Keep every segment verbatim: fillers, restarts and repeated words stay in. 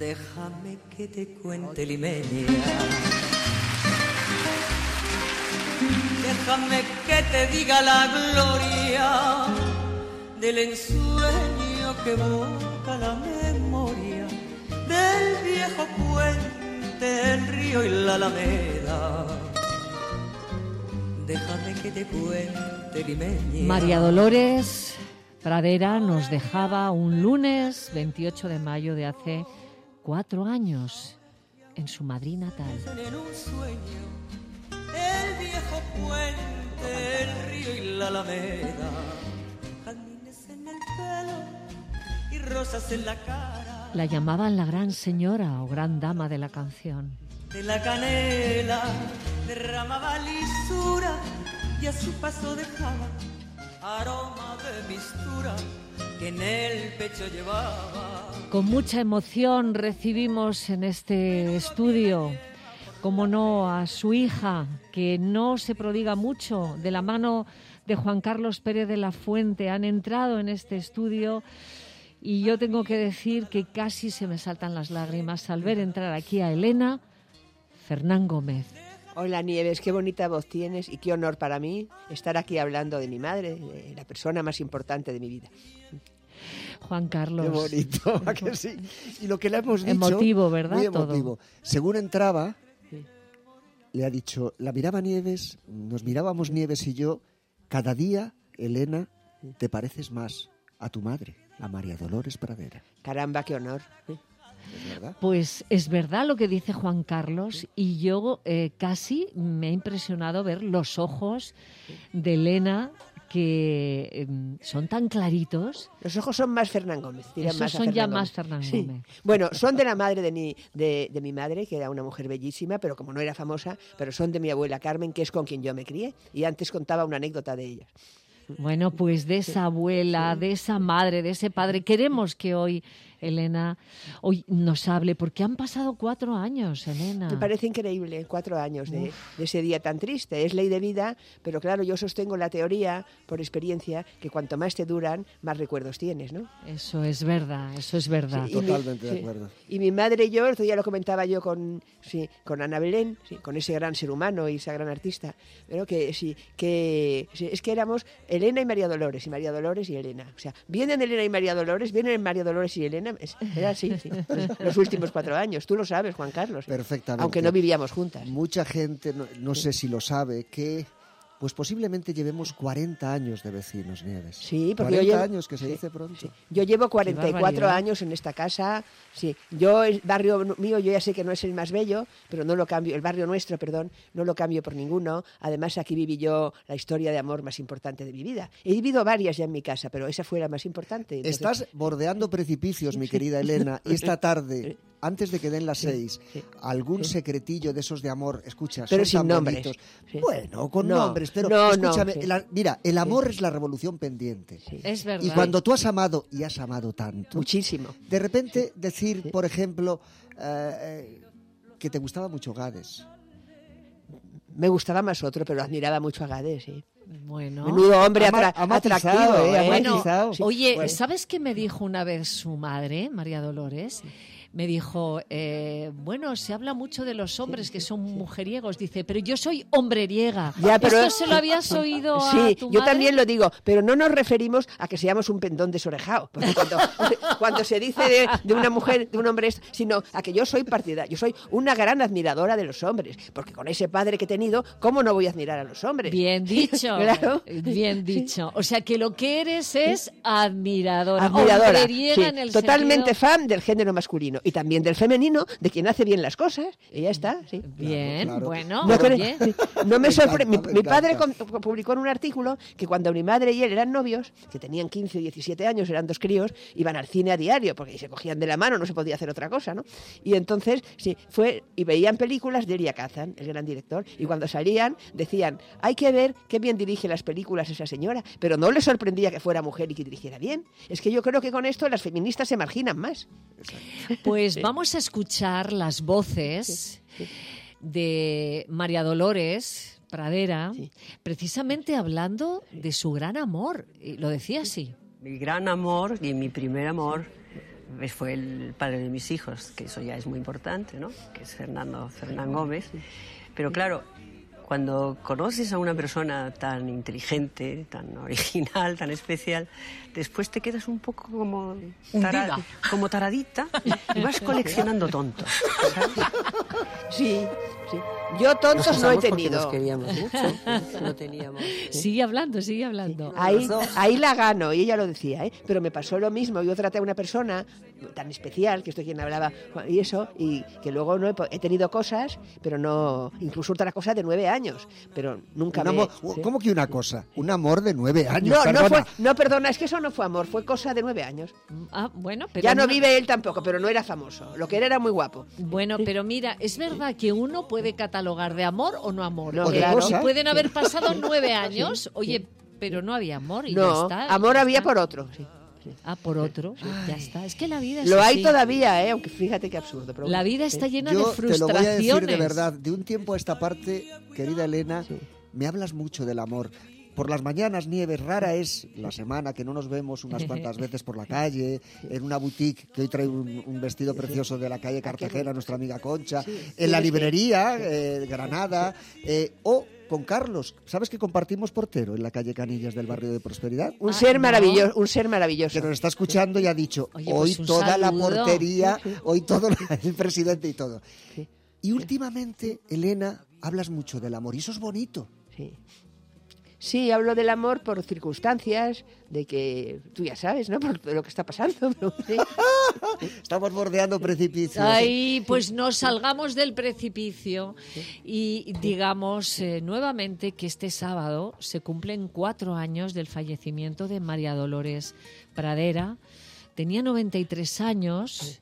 Déjame que te cuente, Limeña. Déjame que te diga la gloria del ensueño que evoca la memoria del viejo puente, el río y la alameda. Déjame que te cuente, Limeña. María Dolores Pradera nos dejaba un lunes veintiocho de mayo de hace cuatro años en su Madrid natal. En un sueño, el viejo puente, el río y la alameda, jazmines en el pelo y rosas en la cara. La llamaban la gran señora o gran dama de la canción. De la canela derramaba lisura y a su paso dejaba aroma de mistura que en el pecho llevaba. Con mucha emoción recibimos en este estudio, como no, a su hija, que no se prodiga mucho, de la mano de Juan Carlos Pérez de la Fuente. Han entrado en este estudio y yo tengo que decir que casi se me saltan las lágrimas al ver entrar aquí a Elena Fernán Gómez. Hola Nieves, qué bonita voz tienes y qué honor para mí estar aquí hablando de mi madre, de la persona más importante de mi vida. Juan Carlos. Qué bonito, ¿a que sí? Y lo que le hemos dicho... Emotivo, ¿verdad? Muy emotivo. Todo. Según entraba, sí. Le ha dicho, la miraba Nieves, nos mirábamos Nieves y yo, cada día, Elena, te pareces más a tu madre, a María Dolores Pradera. Caramba, qué honor. ¿Es verdad? Pues es verdad lo que dice Juan Carlos y yo eh, casi me ha impresionado ver los ojos de Elena que eh, son tan claritos. Los ojos son más Fernán Gómez. Esos más son a ya Gómez. más Fernán sí. Gómez. Bueno, son de la madre de mi, de, de mi madre, que era una mujer bellísima, pero como no era famosa, pero son de mi abuela Carmen, que es con quien yo me crié. Y antes contaba una anécdota de ella. Bueno, pues de esa abuela, de esa madre, de ese padre, queremos que hoy Elena hoy nos hable, porque han pasado cuatro años, Elena. Me parece increíble, cuatro años de, de ese día tan triste. Es ley de vida, pero claro, yo sostengo la teoría, por experiencia, que cuanto más te duran, más recuerdos tienes, ¿no? Eso es verdad, eso es verdad. Sí, totalmente mi, de acuerdo. Sí. Y mi madre y yo, esto ya lo comentaba yo con, sí, con Ana Belén, sí, con ese gran ser humano y esa gran artista, pero que sí, que sí, es que éramos Elena y María Dolores, y María Dolores y Elena. O sea, vienen Elena y María Dolores, vienen María Dolores y Elena. Era así, sí, los últimos cuatro años. Tú lo sabes, Juan Carlos. Perfectamente. Aunque no vivíamos juntas. Mucha gente, no, no sé si lo sabe, que pues posiblemente llevemos cuarenta años de vecinos, Nieves. Sí, porque cuarenta yo llevo, años, que se sí, dice pronto. Sí. Yo llevo cuarenta y cuatro años en esta casa. Sí, yo, el barrio mío, yo ya sé que no es el más bello, pero no lo cambio, el barrio nuestro, perdón, no lo cambio por ninguno. Además, aquí viví yo la historia de amor más importante de mi vida. He vivido varias ya en mi casa, pero esa fue la más importante. Entonces... Estás bordeando precipicios, mi querida Elena, y esta tarde... Antes de que den las seis, sí, sí, algún sí. secretillo de esos de amor, escucha, pero son sin tan nombres. Sí. Bueno, con no, nombres, pero no, escúchame, no, sí. la, mira, el amor sí. es la revolución pendiente. Sí. Es verdad. Y cuando tú has amado, y has amado tanto, muchísimo, de repente sí. decir, sí. por ejemplo, eh, que te gustaba mucho Gades. Me gustaba más otro, pero admiraba mucho a Gades, sí. Bueno. Menudo hombre atra Ama, atractivo, ¿eh? Bueno, sí. Oye, bueno. ¿sabes qué me dijo una vez su madre, María Dolores? Me dijo, eh, bueno, se habla mucho de los hombres que son mujeriegos, dice, pero yo soy hombreriega. Ya, pero... ¿Esto se lo habías oído sí, a tu yo madre? también lo digo, pero no nos referimos a que seamos un pendón desorejado, porque cuando, cuando se dice de, de una mujer, de un hombre, sino a que yo soy partidaria, yo soy una gran admiradora de los hombres, porque con ese padre que he tenido, ¿cómo no voy a admirar a los hombres? Bien dicho, claro. Bien dicho. O sea, que lo que eres es admiradora, admiradora, hombreriega sí, en el totalmente sentido... fan del género masculino y también del femenino, de quien hace bien las cosas, y ya está, sí. Bien, claro, claro. bueno, no, oye. no me, me sorprende. Mi, mi padre con, publicó en un artículo que cuando mi madre y él eran novios, que tenían quince, diecisiete años, eran dos críos, iban al cine a diario, porque se cogían de la mano, no se podía hacer otra cosa, ¿no? Y entonces, sí, fue, y veían películas de Elia Kazan, el gran director, y cuando salían, decían, hay que ver qué bien dirige las películas esa señora, pero no les sorprendía que fuera mujer y que dirigiera bien. Es que yo creo que con esto las feministas se marginan más. Pues sí. Vamos a escuchar las voces sí, sí. de María Dolores Pradera, sí. precisamente hablando de su gran amor. Lo decía así. Mi gran amor y mi primer amor fue el padre de mis hijos, que eso ya es muy importante, ¿no? Que es Fernando Fernán Gómez. Pero claro, cuando conoces a una persona tan inteligente, tan original, tan especial, después te quedas un poco como, tara, como taradita y vas coleccionando tontos, ¿sabes? Sí, sí. Yo tontos no he tenido. Nos queríamos mucho, no teníamos. ¿eh? Sigue hablando, sigue hablando. Ahí, ahí la gano, y ella lo decía, ¿eh? Pero me pasó lo mismo. Yo traté a una persona tan especial, que estoy quien hablaba, y eso, y que luego no he, he tenido cosas, pero no, incluso otra cosa de nueve años, pero nunca me... Amor, ¿sí? ¿Cómo que una cosa? Un amor de nueve años, No, perdona. no fue, no, perdona, es que eso no fue amor, fue cosa de nueve años. Ah, bueno, pero Ya no no- vive él tampoco, pero no era famoso. Lo que era era muy guapo. Bueno, pero mira, es verdad que uno puede catalogar de amor o no amor. No, Eh, claro. y pueden haber pasado nueve años, oye, pero no había amor y ya No, está. amor ya había está. por otro. Sí. Ah, por otro, ya está. Es que la vida es Lo hay así. todavía, ¿eh? Aunque fíjate qué absurdo. Pero La bueno, vida sí. está llena Yo de te lo frustraciones. voy a decir de verdad, de un tiempo a esta parte, querida Elena, Sí. me hablas mucho del amor. Por las mañanas, Nieves, rara es la semana que no nos vemos unas cuantas veces por la calle, en una boutique que hoy trae un, un vestido precioso de la calle Cartagena, nuestra amiga Concha, en la librería, eh, Granada, eh, o con Carlos. ¿Sabes que compartimos portero en la calle Canillas del barrio de Prosperidad? Un Ah, ser no. maravilloso, un ser maravilloso. Que nos está escuchando y ha dicho, Oye, hoy pues un toda la saludo. portería, hoy todo el presidente y todo. Sí. Y últimamente, Elena, hablas mucho del amor y eso es bonito. Sí. Sí, hablo del amor por circunstancias, de que tú ya sabes, ¿no? Por lo que está pasando. Pero, sí. Estamos bordeando precipicios. Ay, pues no salgamos del precipicio y digamos eh, nuevamente que este sábado se cumplen cuatro años del fallecimiento de María Dolores Pradera. Tenía noventa y tres años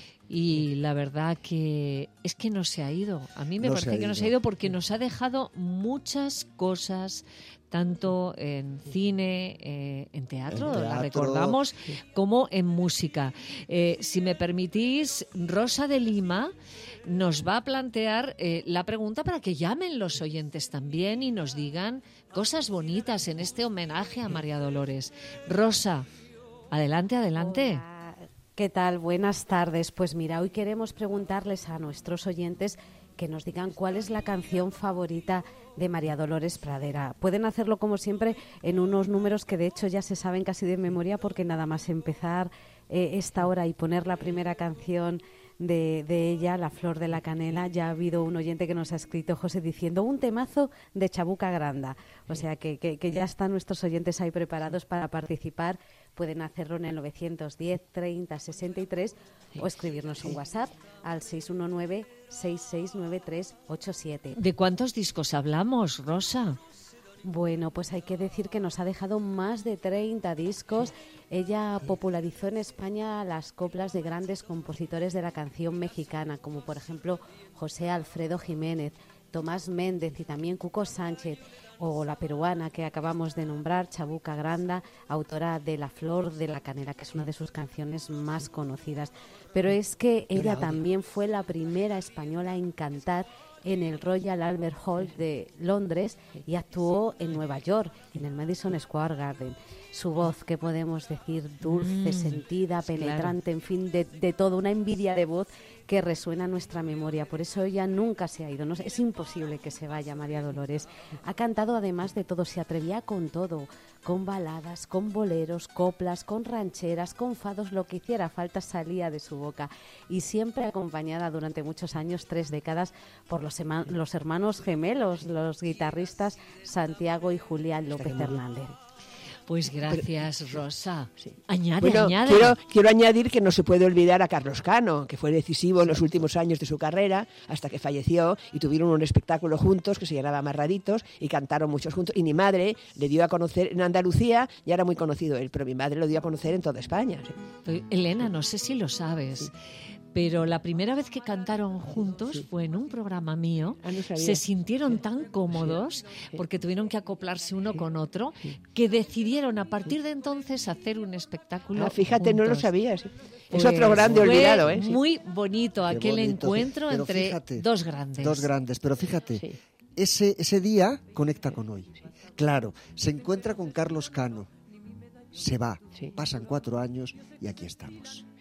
y la verdad que es que no se ha ido. A mí me No parece se ha que no ido. se ha ido porque nos ha dejado muchas cosas, tanto en cine, eh, en teatro, En la teatro. recordamos, como en música. Eh, si me permitís, Rosa de Lima nos va a plantear eh, la pregunta para que llamen los oyentes también y nos digan cosas bonitas en este homenaje a María Dolores. Rosa, adelante, adelante. Hola, ¿qué tal? Buenas tardes. Pues mira, hoy queremos preguntarles a nuestros oyentes que nos digan cuál es la canción favorita de María Dolores Pradera. Pueden hacerlo como siempre en unos números que de hecho ya se saben casi de memoria porque nada más empezar eh, esta hora y poner la primera canción de, de ella, La Flor de la Canela, ya ha habido un oyente que nos ha escrito, José, diciendo un temazo de Chabuca Granda. O sea que, que, que ya están nuestros oyentes ahí preparados para participar. Pueden hacerlo en el novecientos diez, treinta, sesenta y tres o escribirnos un WhatsApp al seis uno nueve, seis seis nueve tres ocho siete. ¿De cuántos discos hablamos, Rosa? Bueno, pues hay que decir que nos ha dejado más de treinta discos. Ella popularizó en España las coplas de grandes compositores de la canción mexicana, como por ejemplo José Alfredo Jiménez, Tomás Méndez y también Cuco Sánchez, o la peruana que acabamos de nombrar, Chabuca Granda, autora de La Flor de la Canela, que es una de sus canciones más conocidas. Pero es que ella también fue la primera española en cantar en el Royal Albert Hall de Londres y actuó en Nueva York, en el Madison Square Garden. Su voz, que podemos decir, dulce, Mm, sentida, penetrante, en fin, de, de todo, una envidia de voz que resuena en nuestra memoria. Por eso ella nunca se ha ido. No, es imposible que se vaya María Dolores. Ha cantado además de todo, se atrevía con todo, con baladas, con boleros, coplas, con rancheras, con fados, lo que hiciera falta salía de su boca. Y siempre acompañada durante muchos años, tres décadas, por los, ema- los hermanos gemelos, los guitarristas Santiago y Julián López Hernández. Pues gracias, Rosa. Sí. Añade, Bueno, añade. quiero, quiero añadir que no se puede olvidar a Carlos Cano, que fue decisivo en los últimos años de su carrera, hasta que falleció, y tuvieron un espectáculo juntos que se llamaba Amarraditos, y cantaron muchos juntos. Y mi madre le dio a conocer en Andalucía, ya era muy conocido él, pero mi madre lo dio a conocer en toda España. Sí. Pero, Elena, no sé si lo sabes, pero la primera vez que cantaron juntos fue en un programa mío. Ah, no sabía. Se sintieron tan cómodos porque tuvieron que acoplarse uno con otro que decidieron a partir de entonces hacer un espectáculo. Ah, fíjate, no lo juntos. sabía. Sí. Es Pues otro grande fue olvidado, ¿eh? Sí. Muy bonito Qué aquel bonito. encuentro Pero entre fíjate, dos grandes. Dos grandes, pero fíjate, Sí. ese, ese día conecta con hoy. Claro, se encuentra con Carlos Cano, se va, Sí. pasan cuatro años y aquí estamos.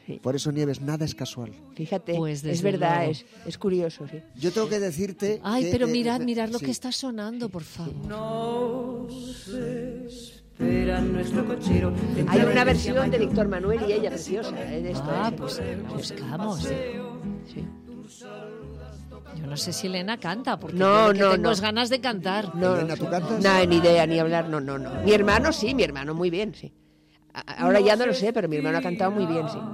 Sí. Por eso, Nieves, nada es casual. Fíjate, Pues es desde verdad, luego. es, es curioso, sí. Yo tengo que decirte... Ay, que, pero eh, mirad, eh, mirad lo sí. que está sonando, por favor. Nos espera nuestro cochero. Hay una versión de Víctor Manuel y ella preciosa, ¿eh? De esto, Ah, ¿eh? pues la buscamos. Sí. Yo no sé si Elena canta, porque No, yo lo que no, tengo no. es ganas de cantar. No, Elena, ¿tú cantas? No, ni idea, ni hablar, no, no, no. Mi hermano sí, mi hermano muy bien, sí. A- Ahora ya no lo sé, pero mi hermano ha cantado muy bien, sí.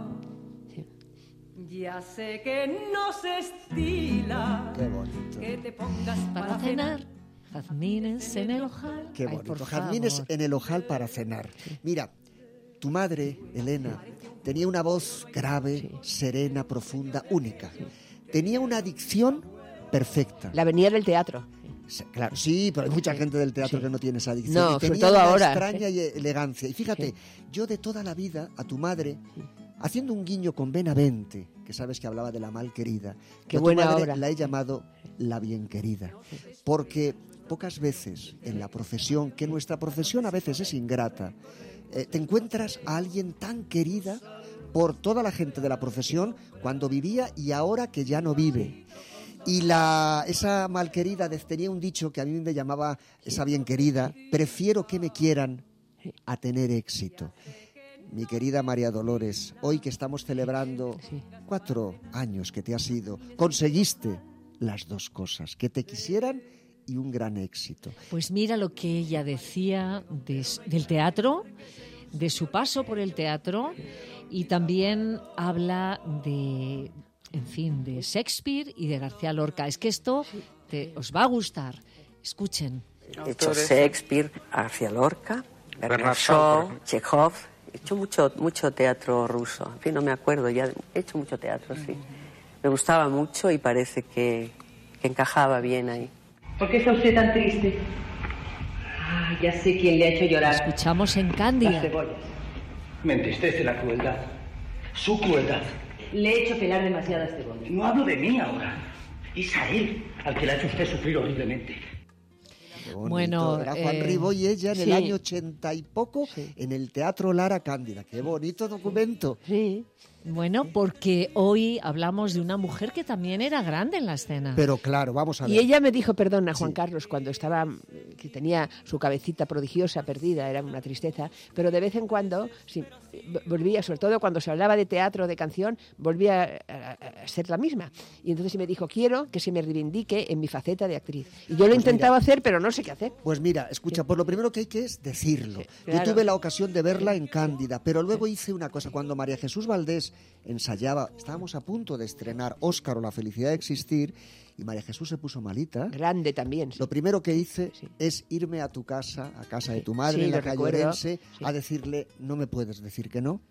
Ya sé que no se estila Qué bonito. que te pongas Para cenar, jazmines en el ojal. Qué Ay, bonito. por Jazmines favor. en el ojal para cenar. Mira, tu madre, Elena, tenía una voz grave, serena, profunda, única. Tenía una dicción perfecta. La venía del teatro. Sí, claro, sí, pero hay mucha gente del teatro que no tiene esa adicción. No, Y sobre tenía todo una ahora, extraña y elegancia. Y fíjate, yo de toda la vida a tu madre, haciendo un guiño con Benavente, que sabes que hablaba de la mal querida, Qué yo a tu buena madre obra. la he llamado la bien querida. Porque pocas veces en la profesión, que nuestra profesión a veces es ingrata, eh, te encuentras a alguien tan querida por toda la gente de la profesión cuando vivía y ahora que ya no vive. Y la, esa malquerida de- tenía un dicho que a mí me llamaba esa bien querida: prefiero que me quieran a tener éxito. Mi querida María Dolores, hoy que estamos celebrando cuatro años que te has ido, conseguiste las dos cosas, que te quisieran y un gran éxito. Pues mira lo que ella decía de- del teatro, de su paso por el teatro, y también habla de, en fin, de Shakespeare y de García Lorca. Es que esto te, os va a gustar. Escuchen. He hecho Shakespeare, García Lorca, Bernard Shaw, Chekhov. He hecho mucho, mucho teatro ruso. En fin, no me acuerdo ya. He hecho mucho teatro, sí. Me gustaba mucho y parece que, que encajaba bien ahí. ¿Por qué está usted tan triste? Ah, ya sé quién le ha hecho llorar. Escuchamos en Las Cándida. cebollas. Me entristece la crueldad. Su crueldad. Le he hecho pelar demasiadas cebollas. No hablo de mí ahora. Es a él al que le ha hecho usted sufrir horriblemente. Qué bonito. Bueno, Era Juan eh, Ribó y ella en el sí. año ochenta y poco en el Teatro Lara Cándida. Qué bonito documento. Sí. Bueno, porque hoy hablamos de una mujer que también era grande en la escena. Pero claro, vamos a ver. Y ella me dijo, perdona, Juan Sí. Carlos, cuando estaba, que tenía su cabecita prodigiosa perdida, era una tristeza, pero de vez en cuando, sí, volvía, sobre todo cuando se hablaba de teatro, de canción, volvía a, a- a ser la misma. Y entonces me dijo, quiero que se me reivindique en mi faceta de actriz. Y yo lo Pues intentaba mira. hacer, pero no sé qué hacer. Pues mira, escucha, pues lo primero que hay que es decirlo. Sí, Yo claro. tuve la ocasión de verla en Cándida, pero luego hice una cosa. Cuando María Jesús Valdés ensayaba, estábamos a punto de estrenar Óscar o La felicidad de existir, y María Jesús se puso malita. Grande también. sí. Lo primero que hice Sí. es irme a tu casa, a casa de tu madre, Sí, en la lo calle recuerdo. Orense, Sí. a decirle, no me puedes decir que no.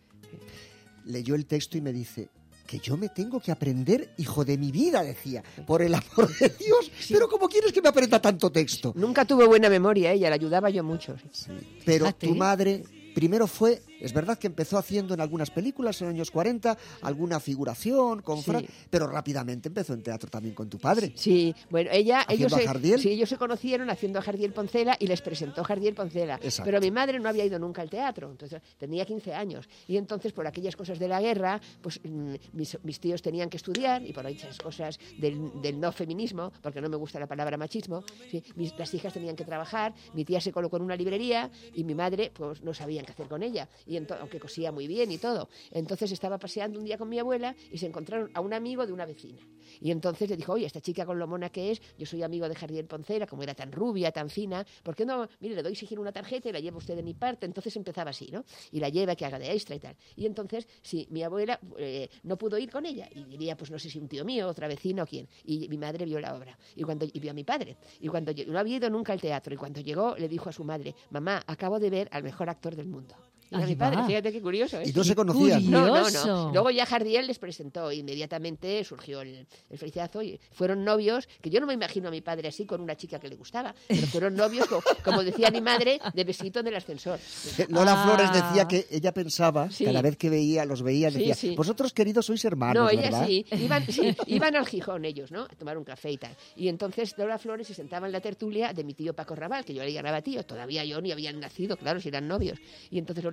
Leyó el texto y me dice, que yo me tengo que aprender, hijo de mi vida, decía, por el amor de Dios, pero ¿cómo quieres que me aprenda tanto texto? Nunca tuvo buena memoria ella, la ayudaba yo mucho. sí. Pero Fíjate. tu madre primero fue, es verdad que empezó haciendo en algunas películas en los años cuarenta, alguna figuración con Sí. Fra- pero rápidamente empezó en teatro también con tu padre. Sí, bueno, ella, ¿Haciendo ellos a se, Jardiel? sí, ellos se conocieron haciendo a Jardiel Poncela y les presentó Jardiel Poncela. Exacto. Pero mi madre no había ido nunca al teatro, entonces tenía quince años. Y entonces, por aquellas cosas de la guerra, pues mm, mis, mis tíos tenían que estudiar y por esas cosas del, del no feminismo, porque no me gusta la palabra machismo, ¿sí? Mis, las hijas tenían que trabajar, mi tía se colocó en una librería y mi madre, pues no sabían qué hacer con ella, y ento- aunque cosía muy bien y todo. Entonces estaba paseando un día con mi abuela y se encontraron a un amigo de una vecina. Y entonces le dijo, oye, esta chica con lo mona que es, yo soy amigo de Jardiel Poncela, como era tan rubia, tan fina, ¿por qué no? Mire, le doy si quiere una tarjeta y la lleva usted de mi parte. Entonces empezaba así, ¿no? Y la lleva, que haga de extra y tal. Y entonces, sí, mi abuela eh, no pudo ir con ella. Y diría, pues no sé si un tío mío, otra vecina o quién. Y mi madre vio la obra. Y cuando y vio a mi padre. Y cuando llegó- no había ido nunca al teatro. Y cuando llegó, le dijo a su madre, mamá, acabo de ver al mejor actor del mundo. Y era Ahí mi padre, va. fíjate qué curioso, ¿eh? Y no se Qué conocían. No, no, Curioso. no. Luego ya Jardiel les presentó, e inmediatamente surgió el, el feliciazo y fueron novios, que yo no me imagino a mi padre así con una chica que le gustaba, pero fueron novios, como, como decía mi madre, de besito en el ascensor. Lola Ah. Flores decía que ella pensaba, Sí. cada vez que veía, los veía, Sí, decía, sí. vosotros queridos sois hermanos, No, ella ¿verdad? sí. Iban, sí, iban al Gijón ellos, ¿no? A tomar un café y tal. Y entonces Lola Flores se sentaba en la tertulia de mi tío Paco Raval, que yo le llamaba tío. Todavía yo ni habían nacido, claro, si eran novios. Y entonces Lola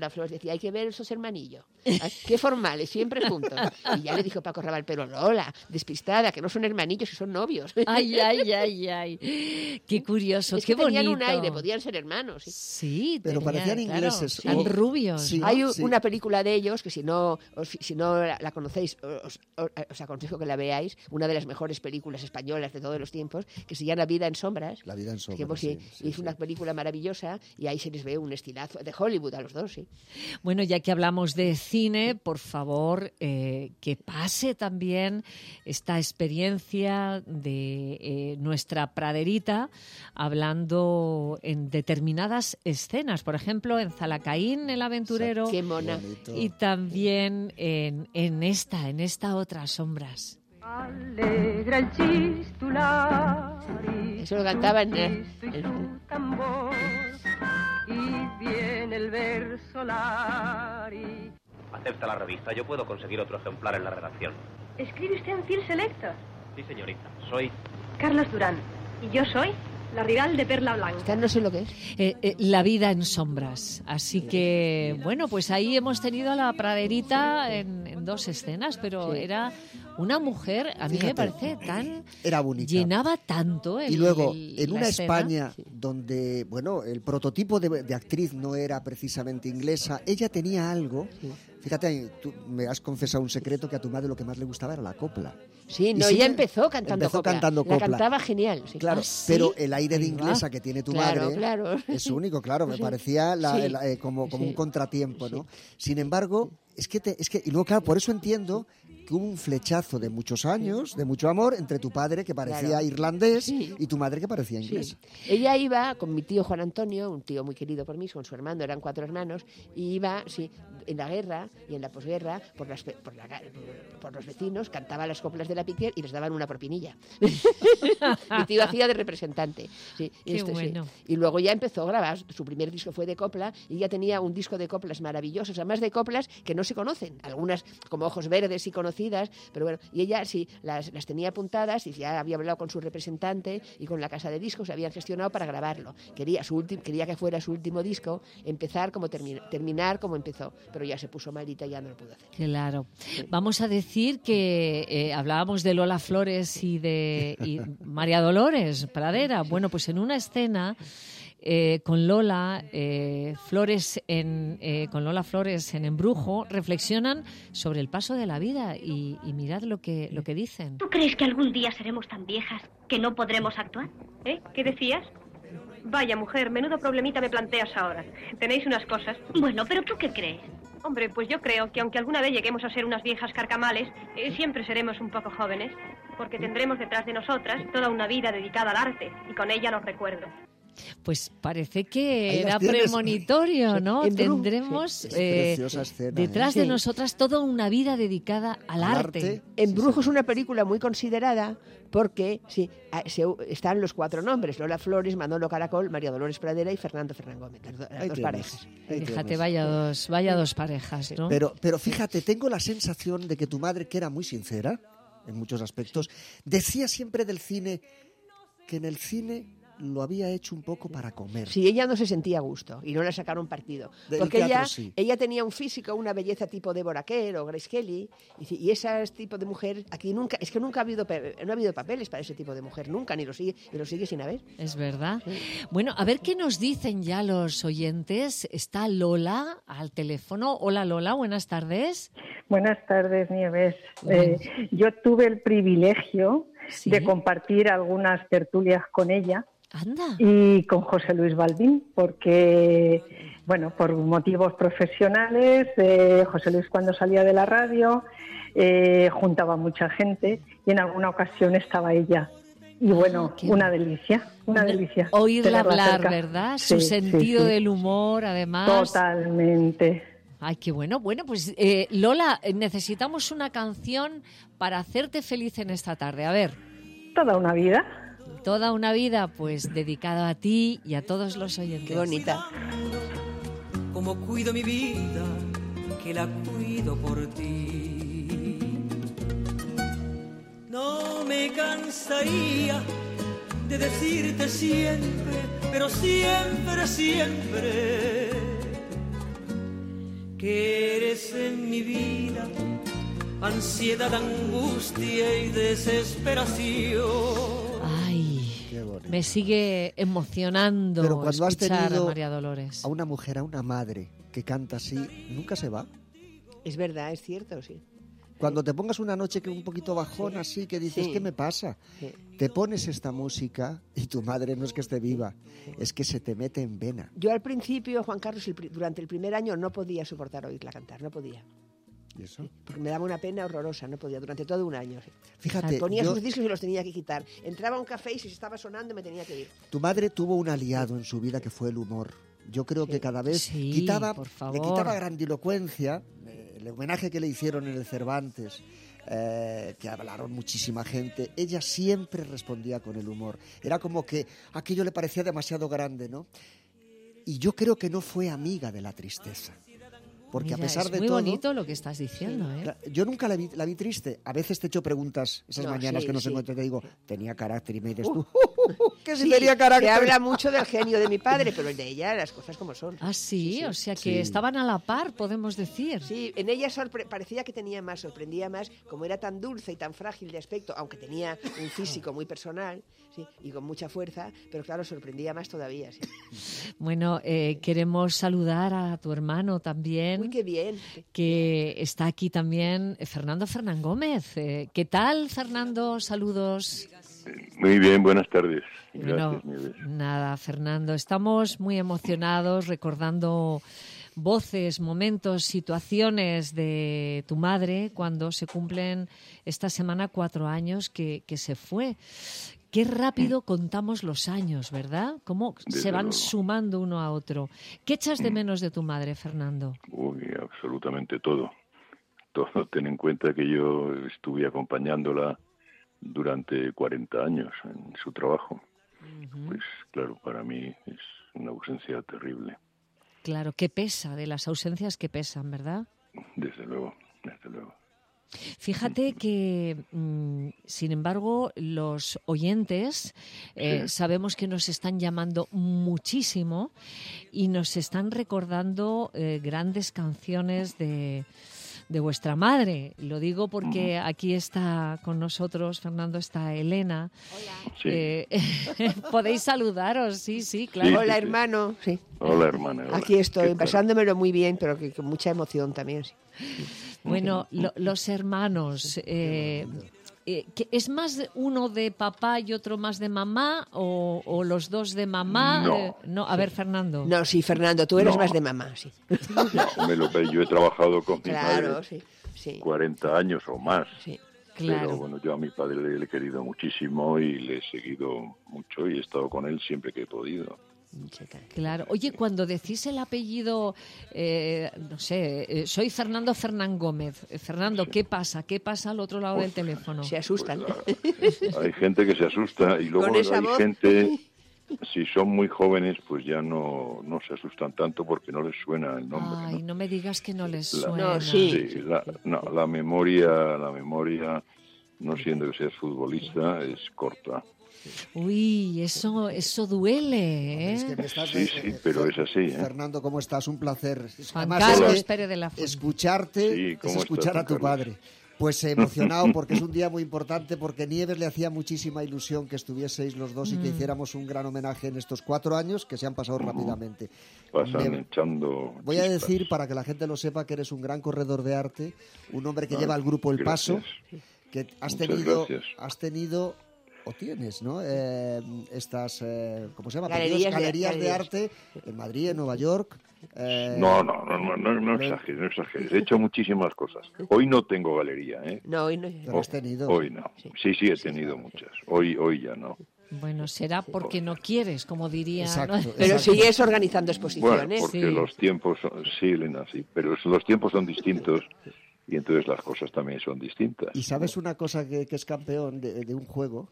Lola Flores decía, hay que ver esos hermanillos. Qué formales, siempre juntos. Y ya le dijo Paco Rabanne, pero Lola, despistada, que no son hermanillos, que son novios. Ay, ay, ay, ay. Qué curioso, es qué que tenían bonito. un aire, podían ser hermanos. Sí, sí pero tenía, parecían claro, ingleses. Eran o... rubios. Sí, Hay sí. una película de ellos que si no, os, si no la, la conocéis, os, os, os aconsejo que la veáis, una de las mejores películas españolas de todos los tiempos, que se llama Vida en sombras. La vida en sombras, que, pues, sí, sí, sí, es sí. una película maravillosa y ahí se les ve un estilazo de Hollywood a los dos, sí. Bueno, ya que hablamos de cine, por favor, eh, que pase también esta experiencia de eh, nuestra praderita hablando en determinadas escenas, por ejemplo, en Zalacaín, el aventurero, Qué mona. Bonito. y también en, en esta, en esta otra Sombras. Alegra el chistular. Eso lo cantaba en, en, su tambor, y viene el verso lari. Acepta la revista, yo puedo conseguir otro ejemplar en la redacción. ¿Escribe usted en Cil Selector? Sí, señorita, soy... Carlos Durán. Y yo soy la rival de Perla Blanca. Esta no sé lo que es. Eh, eh, la vida en sombras. Así que, bueno, pues ahí hemos tenido a la praderita en, en dos escenas, pero Sí. era una mujer, a mí me Fíjate, parece tan... Era bonita. Llenaba tanto el, Y luego, el- en la una escena. España donde, bueno, el prototipo de, de actriz no era precisamente inglesa, ella tenía algo. Fíjate, tú me has confesado un secreto, que a tu madre lo que más le gustaba era la copla. Sí, Y no, sigue- ella empezó cantando empezó copla. cantando La copla. cantaba genial. Sí. Claro, ¿Ah, sí? pero el aire de Ahí va. inglesa que tiene tu Claro, madre claro. es único, claro, me Sí. parecía la- Sí. la- eh, como, como Sí. un contratiempo, ¿no? Sí. Sin embargo, es que, te- es que, y luego, claro, por eso entiendo que hubo un flechazo de muchos años, de mucho amor, entre tu padre, que parecía Claro. irlandés, Sí. y tu madre, que parecía Sí. inglesa. Ella iba con mi tío Juan Antonio, un tío muy querido por mí, con su hermano, eran cuatro hermanos, y iba, sí, en la guerra y en la posguerra, por, las, pe- por, la, por, por los vecinos, cantaba las coplas de la Piquer y les daban una propinilla. Mi tío hacía de representante. Sí, y Qué esto, sí. bueno. Y luego ya empezó a grabar, su primer disco fue de copla, y ya tenía un disco de coplas maravillosos, además de coplas que no se conocen, algunas como Ojos Verdes y conocidas, pero bueno, y ella sí, las, las tenía apuntadas y ya había hablado con su representante y con la casa de discos, se habían gestionado para grabarlo. Quería, su último, quería que fuera su último disco, empezar como termi- terminar como empezó, pero ya se puso malita y ya no lo pudo hacer. Claro. Vamos a decir que eh, hablábamos de Lola Flores y de y María Dolores Pradera. Bueno, pues en una escena eh, con Lola eh, Flores en eh, con Lola Flores en Embrujo reflexionan sobre el paso de la vida y, y mirad lo que lo que dicen. ¿Tú crees que algún día seremos tan viejas que no podremos actuar? ¿Eh? ¿Qué decías? Vaya, mujer, menudo problemita me planteas ahora. Tenéis unas cosas. Bueno, pero ¿tú qué crees? Hombre, pues yo creo que aunque alguna vez lleguemos a ser unas viejas carcamales, eh, siempre seremos un poco jóvenes, porque tendremos detrás de nosotras toda una vida dedicada al arte, y con ella los recuerdos. Pues parece que Ahí las era tienes. premonitorio, Sí, ¿no? en Bru- Tendremos sí. Es eh, preciosa escena, detrás ¿eh? de Sí. nosotras toda una vida dedicada al, Al arte. arte. Embrujo es una película muy considerada porque sí, a- se- están los cuatro nombres, Lola Flores, Manolo Caracol, María Dolores Pradera y Fernando Fernán Gómez, las, do- las Ahí dos tienes, parejas. ahí Fíjate, tienes. vaya dos, vaya dos parejas, ¿no? Pero, pero fíjate, tengo la sensación de que tu madre, que era muy sincera en muchos aspectos, decía siempre del cine que en el cine lo había hecho un poco para comer. Sí, ella no se sentía a gusto y no le sacaron partido. Del Porque teatro, ella, sí. ella tenía un físico, una belleza tipo Deborah Kerr o Grace Kelly, y, y ese tipo de mujer, aquí nunca, es que nunca ha habido, pe- no ha habido papeles para ese tipo de mujer, nunca, ni lo sigue, y lo sigue sin haber. Es verdad. Bueno, a ver qué nos dicen ya los oyentes. Está Lola al teléfono. Hola Lola, buenas tardes. Buenas tardes, Nieves. Eh, yo tuve el privilegio Sí. de compartir algunas tertulias con ella Anda. y con José Luis Balbín, porque, bueno, por motivos profesionales, eh, José Luis cuando salía de la radio eh, juntaba mucha gente y en alguna ocasión estaba ella. Y bueno, Qué una delicia, una delicia. Oírla tenerla hablar, cerca. ¿verdad? Sí, Su sí, sentido sí. del humor, además. Totalmente. Ay, qué bueno. Bueno, pues eh, Lola, eh, necesitamos una canción para hacerte feliz en esta tarde. A ver. Toda una vida. Toda una vida, pues, dedicada a ti y a todos los oyentes. Qué bonita. Como cuido mi vida, que la cuido por ti. No me cansaría de decirte siempre, pero siempre, siempre, que eres en mi vida ansiedad, angustia y desesperación. Ay, me sigue emocionando. Pero cuando has escuchar tenido a María Dolores. a una mujer, a una madre que canta así, nunca se va. Es verdad, es cierto, sí. Cuando te pongas una noche que un poquito bajón, sí, así, que dices, sí. ¿qué me pasa? Sí. Te pones esta música y tu madre no es que esté viva, sí. es que se te mete en vena. Yo al principio, Juan Carlos, el, durante el primer año no podía soportar oírla cantar, no podía. ¿Y eso? Sí, porque me daba una pena horrorosa, no podía, durante todo un año. Sí. Fíjate, ponía yo... sus discos y los tenía que quitar. Entraba a un café y si estaba sonando me tenía que ir. Tu madre tuvo un aliado en su vida que fue el humor. Yo creo sí. que cada vez sí, quitaba, por favor. le quitaba grandilocuencia, eh, el homenaje que le hicieron en el Cervantes, eh, que hablaron muchísima gente, ella siempre respondía con el humor. Era como que aquello le parecía demasiado grande, ¿no? Y yo creo que no fue amiga de la tristeza. Porque Mira, a pesar es de muy todo... bonito lo que estás diciendo, ¿eh? Yo nunca la vi, la vi triste. A veces te echo preguntas esas no, mañanas sí, que no sí. se encuentran. Te digo, tenía carácter y me dices tú, uh, que si sí, tenía carácter. Se habla mucho del genio de mi padre, pero el de ella las cosas como son. Ah, sí, sí, sí. O sea que sí. estaban a la par, podemos decir. Sí, en ella sorpre- parecía que tenía más, sorprendía más, como era tan dulce y tan frágil de aspecto, aunque tenía un físico muy personal, sí, y con mucha fuerza, pero claro, sorprendía más todavía. Sí. Bueno, eh, queremos saludar a tu hermano también. Uy, qué bien. Que está aquí también, Fernando Fernán Gómez. Eh, ¿Qué tal, Fernando? Saludos. Muy bien, buenas tardes. Bueno, Gracias, nada, Fernando. Estamos muy emocionados recordando voces, momentos, situaciones de tu madre cuando se cumplen esta semana cuatro años que, que se fue. Qué rápido contamos los años, ¿verdad? Cómo Desde se van luego. sumando uno a otro. ¿Qué echas de menos de tu madre, Fernando? Uy, absolutamente todo. Todo. Ten en cuenta que yo estuve acompañándola durante cuarenta años en su trabajo. Uh-huh. Pues claro, para mí es una ausencia terrible. Claro, que pesa, de las ausencias que pesan, ¿verdad? Desde luego, desde luego. Fíjate que, mmm, sin embargo, los oyentes eh, sí. sabemos que nos están llamando muchísimo y nos están recordando eh, grandes canciones de, de vuestra madre. Lo digo porque uh-huh. aquí está con nosotros, Fernando, está Elena. Hola. Sí. Eh, podéis saludaros, sí, sí, claro. Sí, hola, sí, hermano. Sí. Hola, hermana. Hola. Aquí estoy, pasándomelo muy bien, pero que, con mucha emoción también. Sí. Bueno, lo, los hermanos, eh, eh, ¿es más uno de papá y otro más de mamá o, o los dos de mamá? No. Eh, no, a ver, Fernando. No, sí, Fernando, tú eres no. más de mamá, sí. No, me lo, yo he trabajado con mi claro, madre sí, sí. cuarenta años o más. Sí. Claro. Pero bueno, yo a mi padre le he querido muchísimo y le he seguido mucho y he estado con él siempre que he podido. Claro. Oye, cuando decís el apellido, eh, no sé, eh, soy Fernando Fernán Gómez. Eh, Fernando, sí. ¿qué pasa? ¿Qué pasa al otro lado pues, del teléfono? Se asustan. Pues, hay gente que se asusta y luego hay voz? gente, si son muy jóvenes, pues ya no, no se asustan tanto porque no les suena el nombre. Ay, no, no me digas que no les la, suena. No, sí. sí la, no, la memoria, la memoria, no siendo que seas futbolista, es corta. Uy, eso eso duele, ¿eh? Es que me estás, sí, sí, pero es así, ¿eh? Fernando, ¿cómo estás? Un placer. Juan Carlos Pérez de la Fuente. Escucharte sí, es escuchar estás, a tu Carlos? padre. Pues emocionado porque es un día muy importante, porque Nieves le hacía muchísima ilusión que estuvieseis los dos y que hiciéramos un gran homenaje en estos cuatro años que se han pasado uh-huh. rápidamente. Pasan Me... echando Voy a chispas. decir, para que la gente lo sepa, que eres un gran corredor de arte, un hombre que ah, lleva al grupo El gracias. Paso, que has Muchas tenido, gracias. has tenido o tienes, ¿no? Eh, estas, eh, ¿cómo se llama? Galerías, Galerías de, de arte en Madrid, en Nueva York. Eh, no, no, no, no, no, no exageres, no exageres. He hecho muchísimas cosas. Hoy no tengo galería, ¿eh? No, hoy no. Pero has tenido. Hoy no. Sí, sí, he tenido muchas. Hoy, hoy ya no. Bueno, será porque no quieres, como diría. Exacto, ¿no? Pero exacto. sigues organizando exposiciones. Bueno, porque sí. los tiempos son, sí, Elena, sí, pero los tiempos son distintos y entonces las cosas también son distintas. ¿Y sabes una cosa que, que es campeón de, de un juego?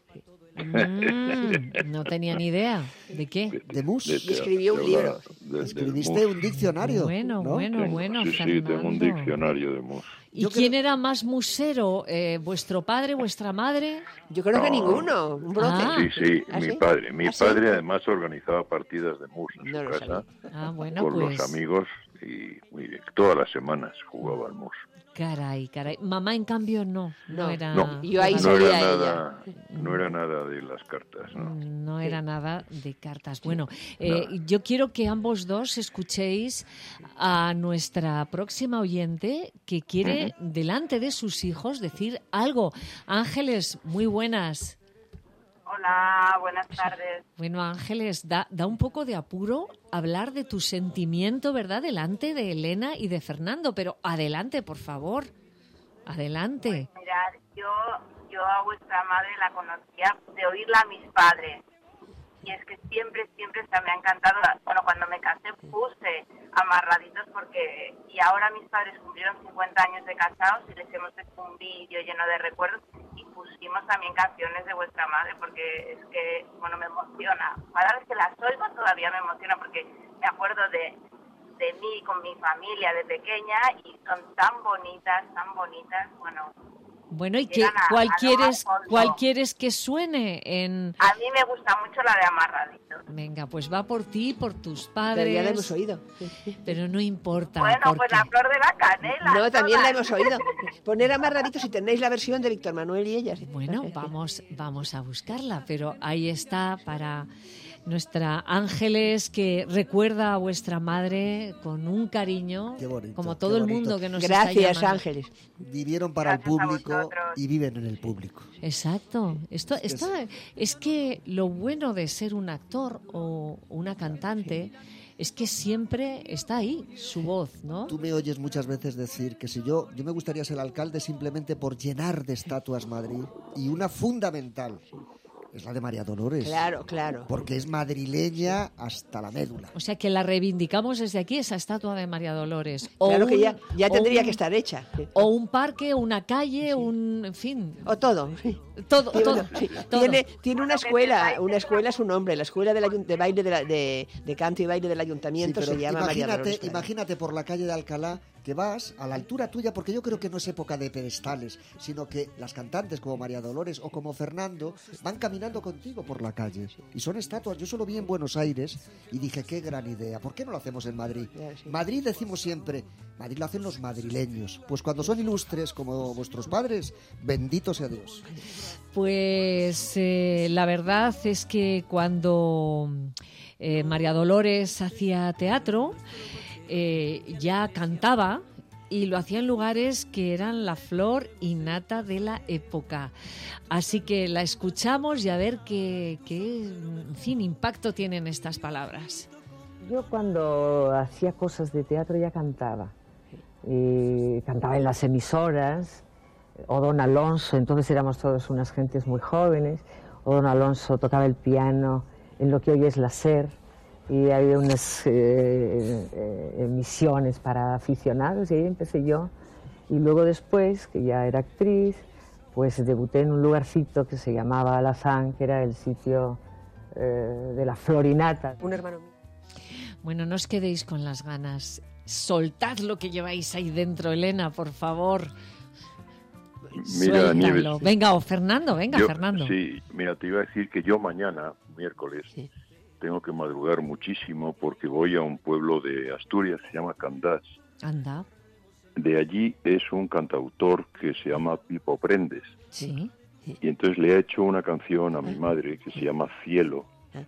Mm, no tenía ni idea. ¿De qué? De, de mus. de, de, Escribió un de, libro. de, de, Escribiste un diccionario. Bueno, ¿no? bueno, tengo, bueno, sí, Fernando. sí, tengo un diccionario de mus. ¿Y yo quién creo... era más musero? Eh, ¿Vuestro padre, vuestra madre? Yo creo no. que ninguno. Un brote. Ah. Sí, sí, ¿Ah, mi sí? padre. Mi ¿Ah, sí? padre además organizaba partidas de mus en no su casa ah, bueno, con pues... los amigos y, y todas las semanas jugaba al mus. Caray, caray. Mamá, en cambio, no. No, no era... No, yo ahí no, era ella. nada, no era nada de las cartas, ¿no? No era nada de cartas. Bueno, eh, yo quiero que ambos dos escuchéis a nuestra próxima oyente que quiere, uh-huh. delante de sus hijos, decir algo. Ángeles, muy buenas. Hola, buenas tardes. Bueno, Ángeles, da, da un poco de apuro hablar de tu sentimiento, ¿verdad?, delante de Elena y de Fernando, pero adelante, por favor, adelante. Pues mirad, yo, yo a vuestra madre la conocía de oírla a mis padres, y es que siempre, siempre se me ha encantado. Bueno, cuando me casé puse amarraditos porque, y ahora mis padres cumplieron cincuenta años de casados y les hemos hecho un vídeo lleno de recuerdos y pusimos también canciones de vuestra madre porque es que, bueno, me emociona. Cada vez que las oigo todavía me emociona porque me acuerdo de, de mí con mi familia de pequeña y son tan bonitas, tan bonitas, bueno... Bueno, ¿y qué, cuál, quieres, cuál quieres que suene? En... A mí me gusta mucho la de Amarradito. Venga, pues va por ti, por tus padres. Pero ya la hemos oído. Pero no importa. Bueno, porque... pues la flor de la canela. No, también la hemos oído. Poner Amarradito si tenéis la versión de Víctor Manuel y ellas. Bueno, vamos, vamos a buscarla, pero ahí está para... Nuestra Ángeles, que recuerda a vuestra madre con un cariño, bonito, como todo el mundo que nos Gracias, está llamando. Ángeles. Vivieron para Gracias el público y viven en el público. Exacto. Esto, esto es que lo bueno de ser un actor o una cantante es que siempre está ahí su voz, ¿no? Tú me oyes muchas veces decir que si yo, yo me gustaría ser alcalde simplemente por llenar de estatuas Madrid, y una fundamental es la de María Dolores. Claro, claro. Porque es madrileña hasta la médula. O sea que la reivindicamos desde aquí, esa estatua de María Dolores. O claro un, que ya, ya tendría un, que estar hecha. O un parque, una calle, sí. un... en fin. O todo, sí. Todo, sí, todo, bueno, sí. todo. Tiene, tiene una escuela, una escuela es su nombre, la escuela de, la, de baile de, la, de, de canto y baile del ayuntamiento sí, se llama María Dolores. Imagínate por la calle de Alcalá que vas a la altura tuya, porque yo creo que no es época de pedestales, sino que las cantantes como María Dolores o como Fernando van caminando contigo por la calle y son estatuas. Yo solo vi en Buenos Aires y dije, qué gran idea, ¿por qué no lo hacemos en Madrid? Madrid decimos siempre, Madrid lo hacen los madrileños, pues cuando son ilustres como vuestros padres, bendito sea Dios. Pues eh, la verdad es que cuando eh, María Dolores hacía teatro, Eh, ya cantaba y lo hacía en lugares que eran la flor y nata de la época. Así que la escuchamos y a ver qué, qué en fin, impacto tienen estas palabras. Yo cuando hacía cosas de teatro ya cantaba. Y cantaba en las emisoras, o Don Alonso, entonces éramos todos unas gentes muy jóvenes, o Don Alonso tocaba el piano en lo que hoy es la SER, y había unas eh, eh, emisiones para aficionados y ahí empecé yo. Y luego después, que ya era actriz, pues debuté en un lugarcito que se llamaba Alazán, que era el sitio eh, de la florinata. Un hermano mío. Bueno, no os quedéis con las ganas. Soltad lo que lleváis ahí dentro, Elena, por favor. Mira, Nieves, venga, o Fernando, venga, yo, Fernando. Sí, mira, te iba a decir que yo mañana, miércoles, sí. tengo que madrugar muchísimo porque voy a un pueblo de Asturias que se llama Candás. Anda. De allí es un cantautor que se llama Pipo Prendes. Sí. Y entonces le he hecho una canción a mi madre que se llama Cielo.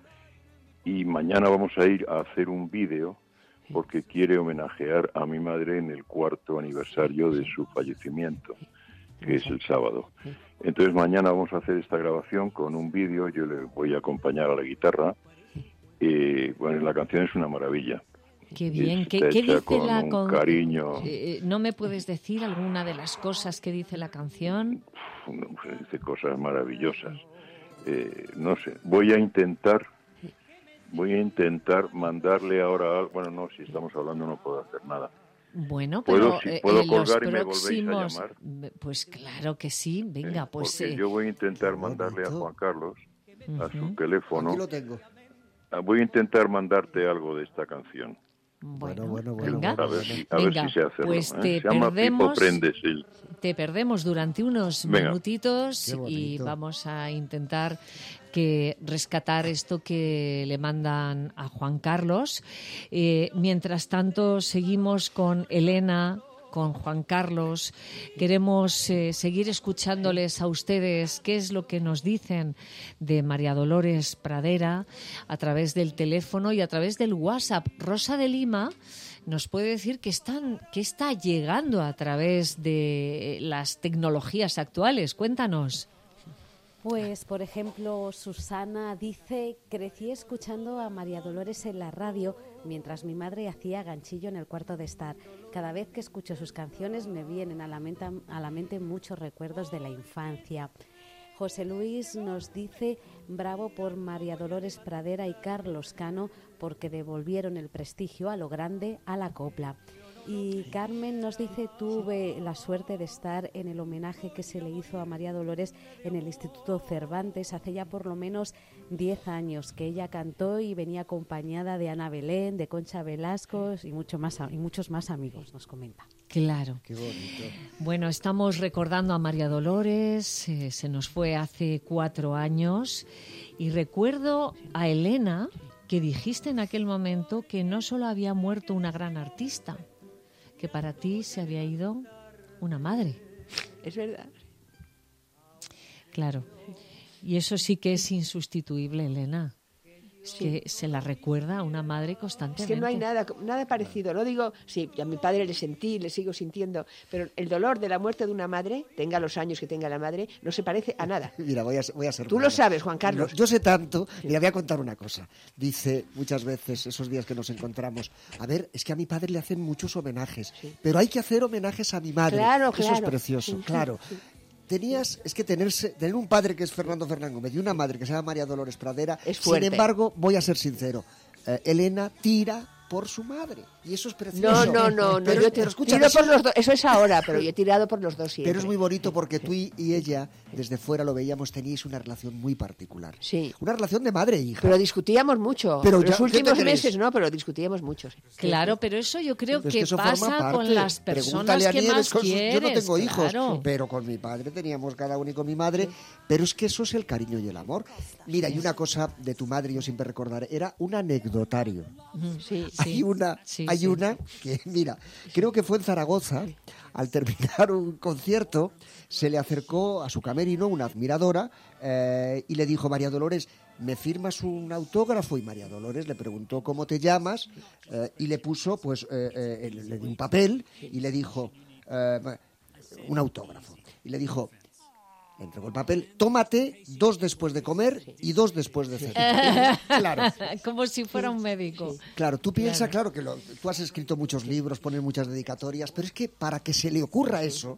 Y mañana vamos a ir a hacer un vídeo porque quiere homenajear a mi madre en el cuarto aniversario de su fallecimiento, que es el sábado. Entonces mañana vamos a hacer esta grabación con un vídeo, yo le voy a acompañar a la guitarra. Eh, bueno, la canción es una maravilla. Qué bien. ¿Qué, ¿qué dice con la con... cariño? Eh, ¿No me puedes decir alguna de las cosas que dice la canción? No, pues dice cosas maravillosas. Eh, no sé, voy a intentar, voy a intentar mandarle ahora, bueno, no, si estamos hablando no puedo hacer nada. Bueno, pero ¿Puedo, si puedo eh, colgar y próximos... me volvéis a llamar? Pues claro que sí, venga, pues... Porque eh... yo voy a intentar mandarle a Juan Carlos, uh-huh. a su teléfono... Aquí lo tengo. Voy a intentar mandarte algo de esta canción. Bueno, bueno, bueno. venga, A ver si, a venga, ver si se hace. pues ¿eh? te Se llama perdemos, Pipo Prendes, sí. te perdemos durante unos Venga. minutitos y vamos a intentar que rescatar esto que le mandan a Juan Carlos. Eh, mientras tanto, seguimos con Elena, con Juan Carlos. Queremos eh, seguir escuchándoles a ustedes qué es lo que nos dicen de María Dolores Pradera a través del teléfono y a través del WhatsApp. Rosa de Lima nos puede decir que están, que está llegando a través de las tecnologías actuales. Cuéntanos. Pues, por ejemplo, Susana dice: crecí escuchando a María Dolores en la radio mientras mi madre hacía ganchillo en el cuarto de estar. Cada vez que escucho sus canciones me vienen a la mente, a la mente muchos recuerdos de la infancia. José Luis nos dice: bravo por María Dolores Pradera y Carlos Cano, porque devolvieron el prestigio a lo grande a la copla. Y Carmen nos dice: tuve la suerte de estar en el homenaje que se le hizo a María Dolores en el Instituto Cervantes hace ya por lo menos diez años, que ella cantó y venía acompañada de Ana Belén, de Concha Velasco y, mucho más, y muchos más amigos, nos comenta. Claro. Qué bonito. Bueno, estamos recordando a María Dolores, eh, se nos fue hace cuatro años, y recuerdo a Elena que dijiste en aquel momento que no solo había muerto una gran artista, que para ti se había ido una madre. Es verdad. Claro. Y eso sí que es insustituible, Elena. Es Sí. que se la recuerda a una madre Es constantemente. que no hay nada, nada parecido. No digo, sí, a mi padre le sentí, le sigo sintiendo, pero el dolor de la muerte de una madre, tenga los años que tenga la madre, no se parece a nada. Mira, voy a, voy a ser Tú malo. lo sabes, Juan Carlos. No, yo sé tanto. Mira, voy a contar una cosa. Dice muchas veces, esos días que nos encontramos, a ver, es que a mi padre le hacen muchos homenajes, pero hay que hacer homenajes a mi madre. Claro, Eso claro. es precioso, Sí, claro. sí. Tenías, es que tenerse, tener un padre que es Fernando Fernán Gómez y una madre que se llama María Dolores Pradera, Es fuerte. sin embargo, voy a ser sincero, eh, Elena tira por su madre, y eso es No, precioso. no, no, no. Pero, Yo te, escucha, tiro eso- por los dos. Eso es ahora, pero yo he tirado por los dos siempre. pero es muy bonito porque tú y, y ella, desde fuera lo veíamos, teníais una relación muy particular. Sí. Una relación de madre e hija. Pero discutíamos mucho. Pero los ya, ¿qué te últimos crees? meses no, pero discutíamos mucho. Sí. Claro, pero eso yo creo Pues que, eso forma pasa parte. con las personas Pregúntale a que Nieves más con sus- quieres. Yo no tengo hijos, claro. pero con mi padre teníamos cada uno y con mi madre. Pero es que eso es el cariño y el amor. Mira, y una cosa de tu madre, yo siempre recordaré, era un anecdotario. Sí, Hay sí. una, Sí, hay sí. una que, mira, creo que fue en Zaragoza, al terminar un concierto, se le acercó a su camerino una admiradora eh, y le dijo: María Dolores, ¿me firmas un autógrafo? Y María Dolores le preguntó: ¿cómo te llamas? Eh, y le puso, pues, eh, eh, le dio un papel y le dijo, eh, un autógrafo. Y le dijo, le entregó el papel: tómate dos después de comer y dos después de cenar. Claro. Como si fuera un médico. Claro, tú piensas, claro, que lo- tú has escrito muchos libros, pones muchas dedicatorias, pero es que para que se le ocurra eso,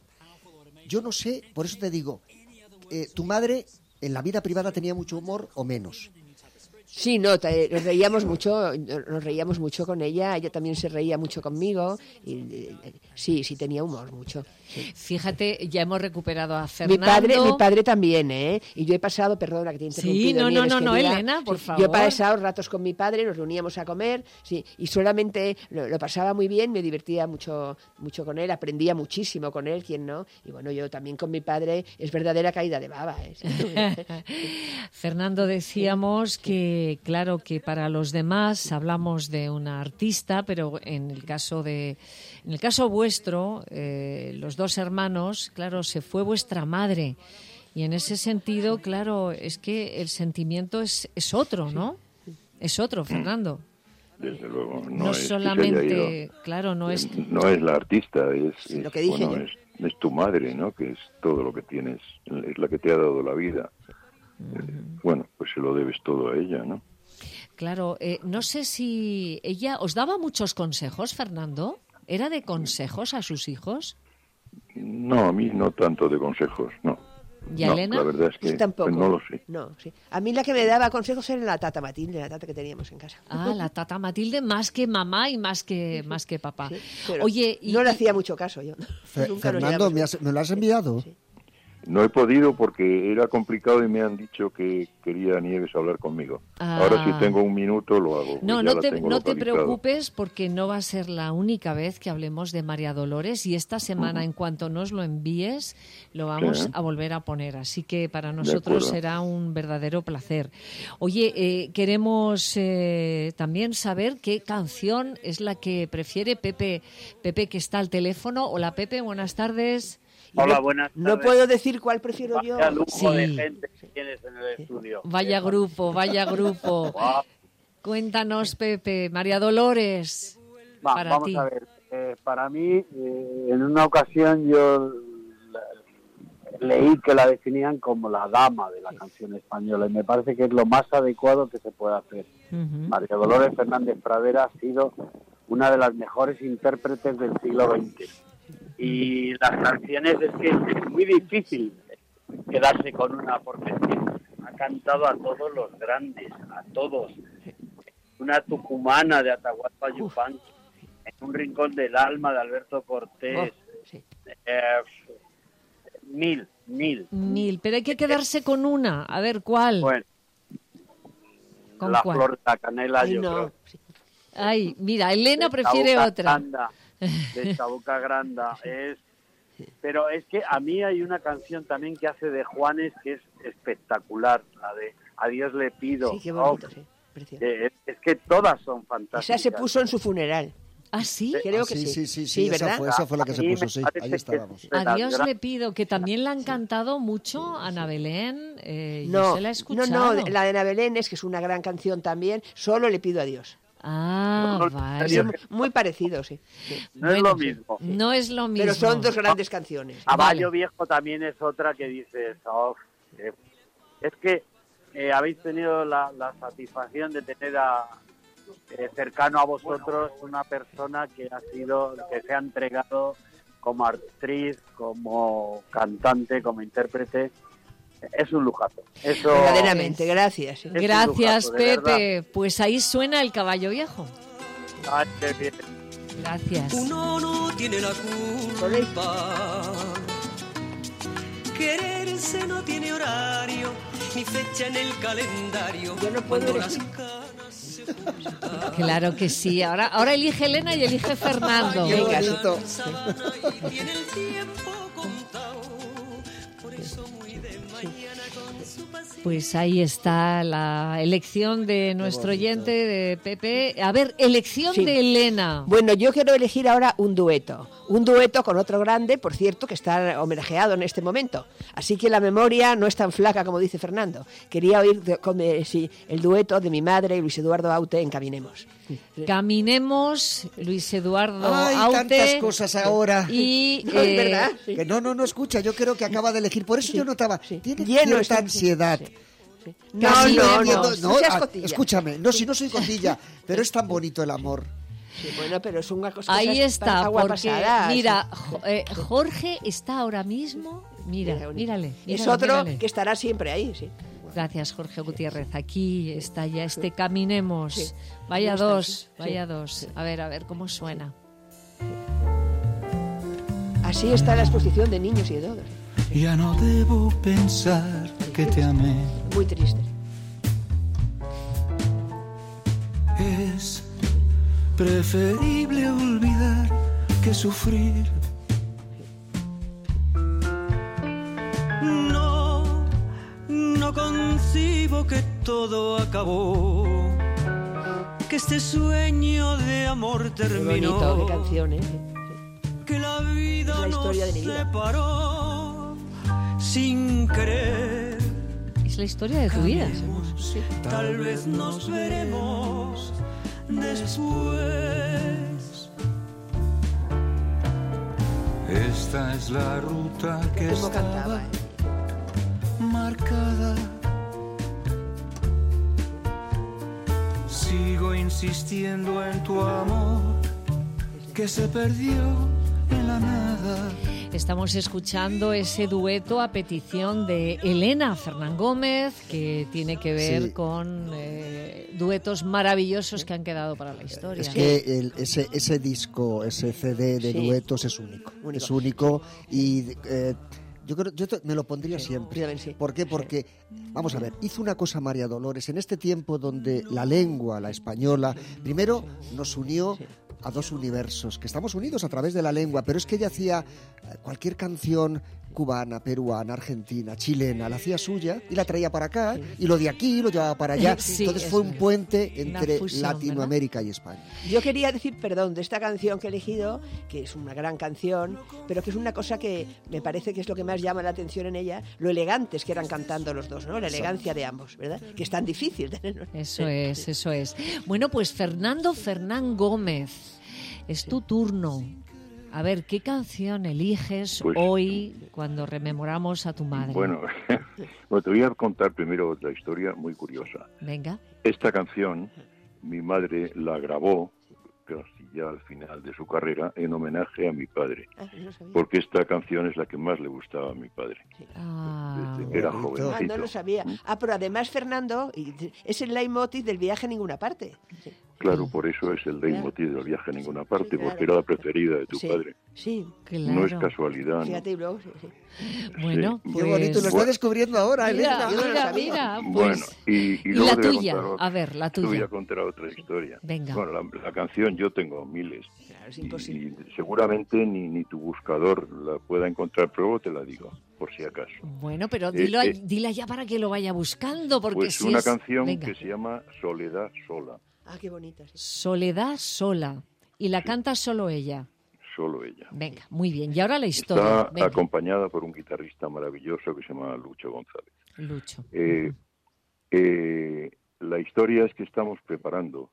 yo no sé, por eso te digo, eh, tu madre en la vida privada tenía mucho humor o menos. Sí, no, te- nos reíamos mucho, nos reíamos mucho con ella, ella también se reía mucho conmigo, y eh, sí, sí tenía humor mucho. sí. Fíjate, ya hemos recuperado a Mi Fernando. padre, mi padre también, ¿eh? Y yo he pasado, perdona que te he Sí, interrumpido. no, no, Nieves, no, no, querida. Elena, por Sí, favor. Yo he pasado ratos con mi padre, nos reuníamos a comer, sí, y solamente lo, lo pasaba muy bien, me divertía mucho, mucho con él, aprendía muchísimo con él, quién no. Y bueno, yo también con mi padre es verdadera caída de baba, ¿eh? Sí. Fernando, decíamos que, claro, que para los demás hablamos de una artista, pero en el caso de, en el caso vuestro, eh, los dos hermanos, claro, se fue vuestra madre. Y en ese sentido, claro, es que el sentimiento es, es otro, ¿no? Es otro, Fernando. Desde luego. No, No es que se solamente, haya ido. claro, no es... No es la artista, es, lo es, que dije bueno, yo. es, es tu madre, ¿no? Que es todo lo que tienes, es la que te ha dado la vida. Eh, bueno, pues se lo debes todo a ella, ¿no? Claro, eh, no sé si ella os daba muchos consejos, Fernando. ¿Era de consejos a sus hijos? No, a mí no tanto de consejos, no. ¿Y a No, Elena? la verdad es que Yo tampoco. pues no lo sé. No, sí. A mí la que me daba consejos era la tata Matilde, la tata que teníamos en casa. Ah, la tata Matilde más que mamá y más que más que papá. Sí, pero Oye, y, no le hacía mucho caso yo. Fe- Nunca nos Fernando, llevamos ¿me, has- ¿me lo has enviado? No he podido porque era complicado y me han dicho que quería Nieves hablar conmigo. Ah. Ahora si tengo un minuto lo hago. No, ya no la te, tengo no te localizado. preocupes porque no va a ser la única vez que hablemos de María Dolores y esta semana, uh-huh. en cuanto nos lo envíes, lo vamos sí. a volver a poner. Así que para nosotros será un verdadero placer. Oye, eh, queremos eh, también saber qué canción es la que prefiere Pepe, Pepe que está al teléfono. Hola Pepe, buenas tardes. Hola, no, buenas tardes. No puedo decir cuál prefiero Vaya yo. Vaya lujo sí. de gente que tienes en el estudio. Vaya grupo, vaya grupo. Wow. Cuéntanos, Pepe, María Dolores, Va, para vamos ti. a ver, eh, para mí, eh, en una ocasión yo la, leí que la definían como la dama de la canción española y me parece que es lo más adecuado que se puede hacer. Uh-huh. María Dolores Fernández Pradera ha sido una de las mejores intérpretes del siglo veinte. Y las canciones es que es muy difícil quedarse con una porque ha cantado a todos los grandes, a todos. Una tucumana de Atahualpa Yupanqui, en un rincón del alma de Alberto Cortés. Oh, sí. eh, mil, mil. Mil, pero hay que quedarse con una. A ver, ¿cuál? Bueno, ¿Con la cuál? flor de la canela, Ay, yo no. creo. Ay, mira, Elena prefiere otra. Granda, de Chabuca Granda es, pero es que a mí hay una canción también que hace de Juanes que es espectacular, la de A Dios le pido. Sí, qué bonito, oh, sí, precioso. Es, es que todas son fantásticas. Esa se puso en su funeral. ¿Ah, sí? Creo ah, que sí. Sí, sí, sí, sí, sí esa ¿verdad? fue, esa fue la que se puso, sí, ahí estábamos. A Dios le pido, que también la han cantado mucho Ana Belén, eh, no, yo se la he escuchado. No, no, la de Ana Belén es que es una gran canción también, solo le pido a Dios. Ah, no, vale. Son muy parecidos, sí. sí. No bueno, es lo mismo. No es lo mismo. Pero son dos grandes canciones. Caballo vale. Viejo también es otra que dices, oh, eh, es que eh, habéis tenido la, la satisfacción de tener a, eh, cercano a vosotros una persona que ha sido, que se ha entregado como actriz, como cantante, como intérprete. Es un lujazo. Eso verdaderamente, gracias. Es gracias, lujazo, Pepe. Verdad. Pues ahí suena el Caballo Viejo. Ay, qué bien. Gracias. Uno no tiene la culpa. Quererse no tiene horario, ni fecha en el calendario. Yo no puedo las canas se juntan. Claro que sí. Ahora, ahora elige Elena y elige Fernando. Qué bonito. Y tiene el tiempo contado. Por eso muy de mañana con su pasión. Pues ahí está la elección de nuestro oyente, de Pepe. A ver, elección sí. de Elena. Bueno, yo quiero elegir ahora un dueto. Un dueto con otro grande, por cierto, que está homenajeado en este momento. Así que la memoria no es tan flaca como dice Fernando. Quería oír de, con, eh, sí, el dueto de mi madre y Luis Eduardo Aute en Caminemos. Caminemos, Luis Eduardo Ay, Aute. tantas cosas ahora. Y, no, eh, ¿verdad? Sí. Que no, no, no escucha. Yo creo que acaba de elegir. Por eso sí. yo notaba. Sí. Tiene Lleno cierta ansiedad. Sí. Sí. No, Casi no, no, no, no, no seas ah, escúchame, no, si no soy cotilla, pero es tan bonito el amor. Sí, bueno, pero es una cosa. Ahí está, agua porque pasada, mira, sí. eh, Jorge está ahora mismo, mira, mírale, mírale. Es otro mírale. que estará siempre ahí, sí. Gracias, Jorge Gutiérrez. Aquí está ya este Caminemos. Sí. Vaya dos, vaya sí. dos. A ver, a ver cómo suena. Así está la exposición de niños y de todos. Ya no debo pensar que te amé. Muy triste. Es preferible olvidar que sufrir. No, no concibo que todo acabó, que este sueño de amor terminó. Qué bonito, qué canción, ¿eh? Que la vida es la historia nos de mi vida. separó sin querer. Es la historia de tu vida. Sí. Tal vez nos veremos después. Esta es la ruta que ¿Cómo estaba cantaba, eh? marcada. Sigo insistiendo en tu amor que se perdió en la nada. Estamos escuchando ese dueto a petición de Elena Fernán Gómez, que tiene que ver sí. con eh, duetos maravillosos que han quedado para la historia. Es que el, ese, ese disco, ese C D de sí. duetos es único. único. Es único y eh, Yo creo, yo te- me lo pondría Sí, siempre. yo también sí. ¿Por qué? Porque, vamos a ver, hizo una cosa María Dolores en este tiempo donde la lengua, la española, primero nos unió a dos universos, que estamos unidos a través de la lengua, pero es que ella hacía eh, cualquier canción cubana, peruana, argentina, chilena, la hacía suya y la traía para acá, y lo de aquí lo llevaba para allá. Sí, Entonces eso fue un es. puente Una entre fusión, Latinoamérica y España. Yo quería decir, perdón, de esta canción que he elegido, que es una gran canción, pero que es una cosa que me parece que es lo que más llama la atención en ella, lo elegantes que eran cantando los dos, ¿no? La elegancia de ambos, ¿verdad? Que es tan difícil. Eso es, eso es. Bueno, pues Fernando Fernán Gómez, es tu turno. A ver, ¿qué canción eliges Pues- hoy cuando rememoramos a tu madre? Bueno, bueno, te voy a contar primero otra historia muy curiosa. Venga. Esta canción, mi madre la grabó casi ya al final de su carrera en homenaje a mi padre, porque esta canción es la que más le gustaba a mi padre. Ah, Desde que era Ah, jovencito. no lo sabía. Ah, pero además, Fernando, y- es el leitmotiv del viaje a ninguna parte. Claro, por eso es el leitmotiv del viaje a ninguna parte, claro. porque era la preferida de tu Sí, padre. sí. No es casualidad, ¿no? Fíjate, y luego, sí, sí. Bueno, Sí. pues... Qué bonito, lo está descubriendo ahora, Mira, Elena. mira, mira, pues... Bueno, y, y ¿Y luego la te voy a tuya? contar otra- A ver, la te voy tuya. a contar otra historia. Venga. Bueno, la, la canción yo tengo miles. es y, imposible. y seguramente ni, ni tu buscador la pueda encontrar, pero luego te la digo, por si acaso. Bueno, pero Eh, dilo, eh, dila ya para que lo vaya buscando, porque Pues si una es... canción Venga. que se llama Soledad Sola, Ah, qué bonita. Sí. Soledad Sola. Y la canta solo ella. solo ella. Venga, muy bien. Y ahora la historia. Está Venga, acompañada por un guitarrista maravilloso que se llama Lucho González. Lucho. Eh, eh, la historia es que estamos preparando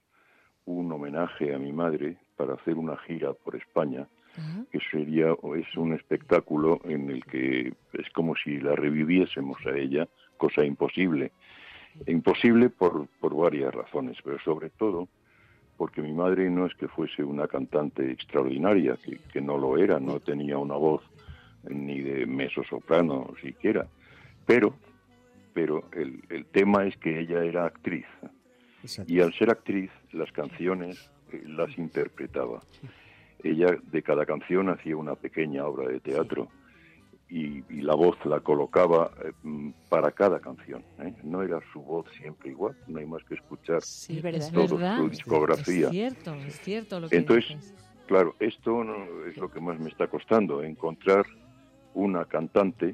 un homenaje a mi madre para hacer una gira por España, Ajá. que sería o es un espectáculo en el que es como si la reviviésemos a ella, cosa imposible. Imposible por, por varias razones, pero sobre todo porque mi madre no es que fuese una cantante extraordinaria, que, que no lo era, no tenía una voz ni de mezzosoprano siquiera, pero pero el, el tema es que ella era actriz. Exacto. Y al ser actriz, las canciones eh, las interpretaba. Ella de cada canción hacía una pequeña obra de teatro y, y la voz la colocaba eh, mm, para cada canción, ¿eh? No era su voz siempre igual, no hay más que escuchar Sí, Es verdad. es toda verdad. su discografía. Es cierto, es cierto lo que Entonces, dices. claro, esto no es lo que más me está costando, encontrar una cantante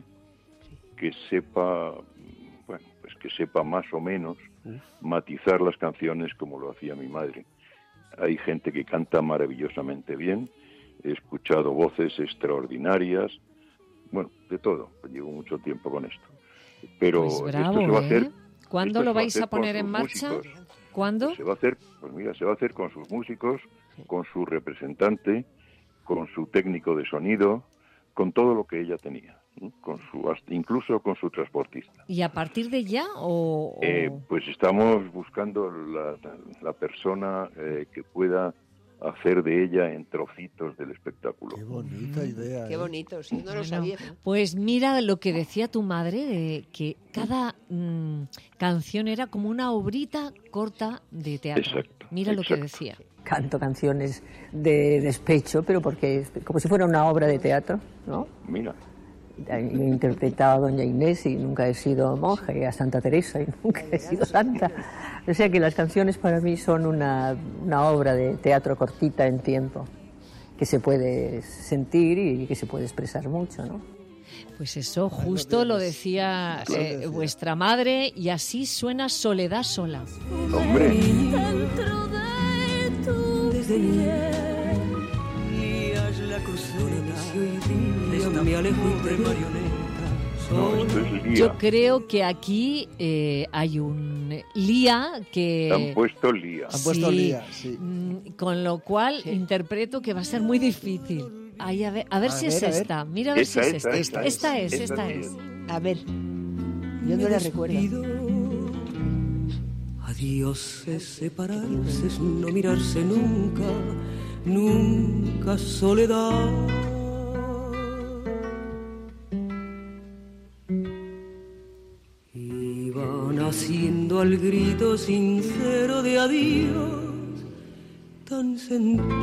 que sepa, bueno, pues que sepa más o menos matizar las canciones como lo hacía mi madre. Hay gente que canta maravillosamente bien, he escuchado voces extraordinarias, bueno, de todo, llevo mucho tiempo con esto. Pero Pues esto bravo, se va a hacer... ¿eh? ¿Cuándo esto lo se va vais hacer a con poner sus en marcha? músicos. ¿Cuándo? Se va a hacer, pues mira, se va a hacer con sus músicos, con su representante, con su técnico de sonido, con todo lo que ella tenía, ¿no? Con su, hasta incluso con su transportista. ¿Y a partir de ya o...? o- Eh, pues estamos buscando la, la persona eh, que pueda hacer de ella en trocitos del espectáculo. Qué bonita idea. Qué ¿eh? bonito, sí, no lo Bueno, sabía. Pues mira lo que decía tu madre, de que cada mm, canción era como una obrita corta de teatro. Exacto, Mira lo que exacto. decía. Canto canciones de despecho, pero porque es como si fuera una obra de teatro, ¿no? Mira, Yo he interpretado a Doña Inés y nunca he sido monja, y a Santa Teresa y nunca he sido santa. O sea que las canciones para mí son una, una obra de teatro cortita en tiempo, que se puede sentir y que se puede expresar mucho, ¿no? Pues eso, justo lo decía eh, vuestra madre, y así suena Soledad Sola. hombre, Dentro de tu desde lías la cruceta, me alejo entre marionetas. no, esto es Lía. Yo creo que aquí eh, hay un Lía que... Han puesto Lía. Han puesto Sí, Lía, sí. mm, con lo cual interpreto que va a ser muy difícil. Ay, a ver, a ver A si ver, es a ver. esta. Mira a ver Esta, si es esta, esta. esta, Esta es, esta esta sí es. es. A ver, yo no la recuerdo. Adiós es separarse, es no mirarse nunca, nunca soledad. Iban haciendo al grito sincero de adiós, tan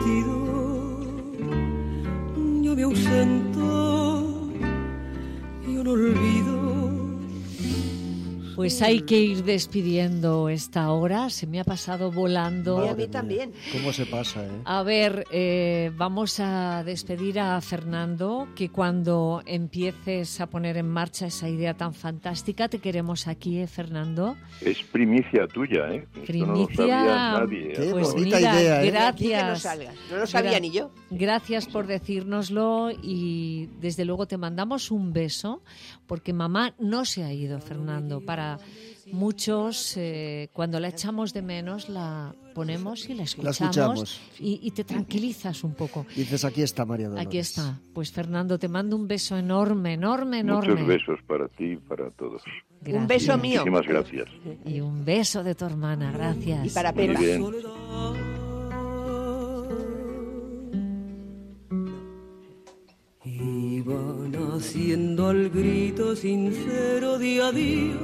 sentido. Yo me ausento con olvido. Pues hay que ir despidiendo esta hora, se me ha pasado volando. Y a mí también. ¿Cómo se pasa, eh? A ver, eh, vamos a despedir a Fernando, que cuando empieces a poner en marcha esa idea tan fantástica, te queremos aquí, ¿eh, Fernando? Es primicia tuya, ¿eh? Primicia, Esto no lo sabía nadie. Qué pues bonita mira, idea, ¿eh? gracias. Aquí que no salga. No lo sabía Gra- ni yo. Gracias por decírnoslo y desde luego te mandamos un beso, porque mamá no se ha ido, Fernando. Para muchos, eh, cuando la echamos de menos, la ponemos y la escuchamos, La escuchamos. Y, y te tranquilizas un poco. Dices, aquí está María Dolores. Aquí está. Pues Fernando, te mando un beso enorme, enorme, enorme. Muchos besos para ti y para todos. Gracias. Un beso mío. Muchísimas gracias. Y un beso de tu hermana, gracias. Y para Muy Pepa. bien. Iban haciendo al grito sincero de adiós,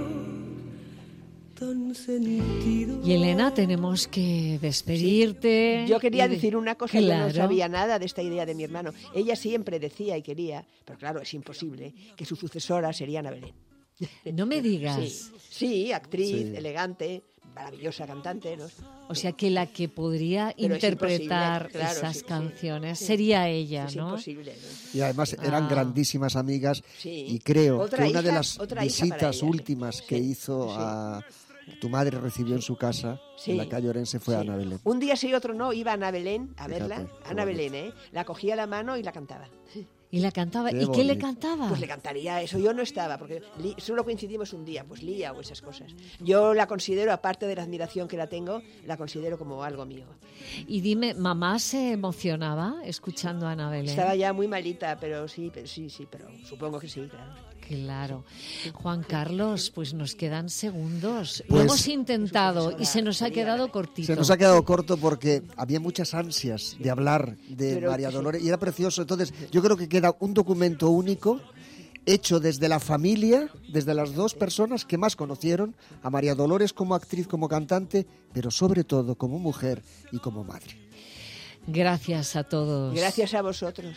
tan sentido. Y Elena, tenemos que despedirte. Yo quería y de- decir una cosa, yo no Claro. sabía nada de esta idea de mi hermano. Ella siempre decía y quería, pero claro, es imposible, que su sucesora sería Ana Belén. No me digas. Sí, sí, actriz, Sí. elegante, maravillosa cantante, ¿no? O sea que la que podría Pero es interpretar imposible, claro, esas sí, sí, canciones sí. sería ella, Es ¿no? imposible, ¿no? Y además eran Ah. grandísimas amigas Sí. y creo Otra que una de hija- las otra hija para visitas ella, sí. últimas que Sí, hizo sí. a tu madre recibió en su casa, Sí. en la calle Orense, fue Sí. Ana Belén. Un día sí, otro no, iba Ana Belén a Fíjate, verla. qué Ana bonito. Belén, ¿eh? La cogía la mano y la cantaba. Y la cantaba. Qué ¿Y qué le bonito. cantaba? Pues le cantaría eso. Yo no estaba, porque li- solo coincidimos un día, pues Lía o esas cosas. Yo la considero, aparte de la admiración que la tengo, la considero como algo mío. Y dime, ¿mamá se emocionaba escuchando a Ana Belén? Estaba ya muy malita, pero sí, pero sí, sí, pero supongo que sí, claro. Claro. Juan Carlos, pues nos quedan segundos. Lo Pues- hemos intentado y se nos ha quedado cortito. Se nos ha quedado corto porque había muchas ansias de hablar de Pero- María Dolores y era precioso. Entonces, yo creo que queda un documento único hecho desde la familia, desde las dos personas que más conocieron a María Dolores como actriz, como cantante, pero sobre todo como mujer y como madre. Gracias a todos. Gracias a vosotros.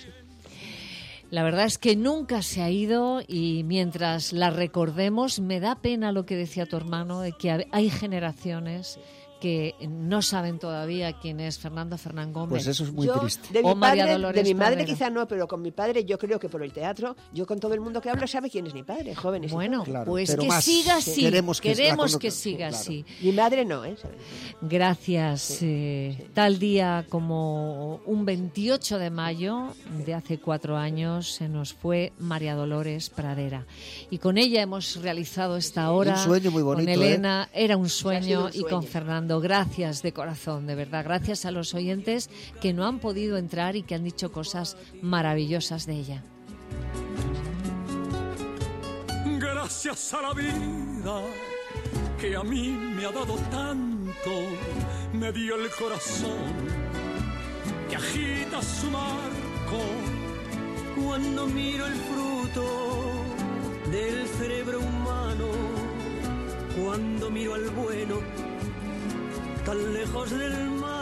La verdad es que nunca se ha ido y mientras la recordemos me da pena lo que decía tu hermano, de que hay generaciones que no saben todavía quién es Fernando Fernán Gómez. Pues eso es muy Yo, triste. De mi, O María padre, Dolores de mi madre Pradera. quizá no, pero con mi padre yo creo que por el teatro, yo con todo el mundo que hablo sabe quién es mi padre, jóvenes. y Bueno, todo. Claro, pues pero que más siga así. queremos que la Queremos conozcan, que siga claro. así. Mi madre no, ¿eh? Gracias. eh, Tal día como un veintiocho de mayo de hace cuatro años se nos fue María Dolores Pradera. Y con ella hemos realizado esta hora. Un sueño muy bonito, Con Elena, era un Ha sueño, sido un y con sueño. Fernando. Gracias de corazón, de verdad. Gracias a los oyentes que no han podido entrar y que han dicho cosas maravillosas de ella. Gracias a la vida que a mí me ha dado tanto, me dio el corazón que agita su marco. Cuando miro el fruto del cerebro humano, cuando miro al bueno tan lejos del mal.